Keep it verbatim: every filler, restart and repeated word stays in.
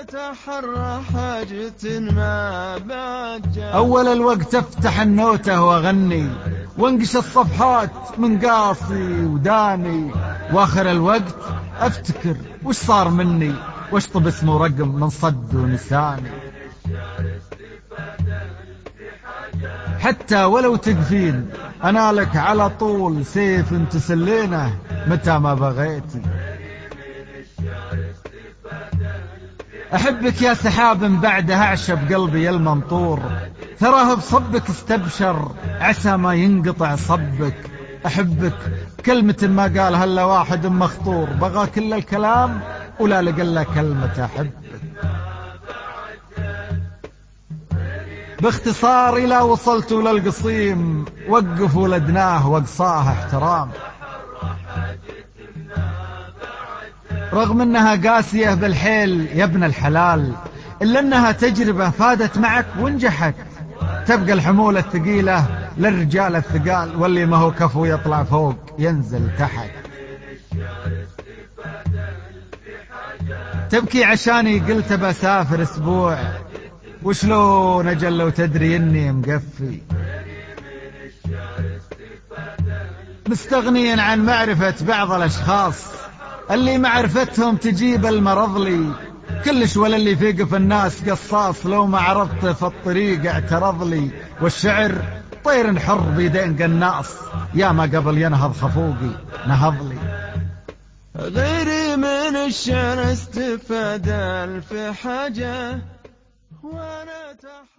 أتحرى حاجة ما بعد. أول الوقت أفتح النوتة وأغني وانقش الصفحات من قاصي وداني، وآخر الوقت أفتكر وش صار مني واشطب اسمه رقم من صد ونساني. حتى ولو تقفين أنا لك على طول سيف تسلينه متى ما بغيتي. أحبك يا سحاب بعدها أعشب قلبي يا المنطور، تراه بصبك استبشر عسى ما ينقطع صبك. أحبك كلمة ما قالها إلا واحد مخطور، بغى كل الكلام ولا لقى إلا كلمة أحبك. باختصار إلى وصلت للقصيم وقف ولدناه وقصاه احترام، رغم انها قاسية بالحيل يا ابن الحلال، إلا انها تجربة فادت معك ونجحت. تبقى الحمولة الثقيلة للرجال الثقال، واللي ما هو كفو يطلع فوق ينزل تحت. تبكي عشاني قلت بسافر اسبوع، وشلون اجل لو تدري اني مقفي. مستغنيا عن معرفة بعض الاشخاص اللي معرفتهم تجيب المرض لي، كلش ولا اللي فيق في الناس قصاص، لو ما عرفته في الطريق اعترض لي. والشعر طير حر بيدين قناص، يا ما قبل ينهض خفوقي نهض لي. غيري من الشعر استفاد ألف حاجة، وانا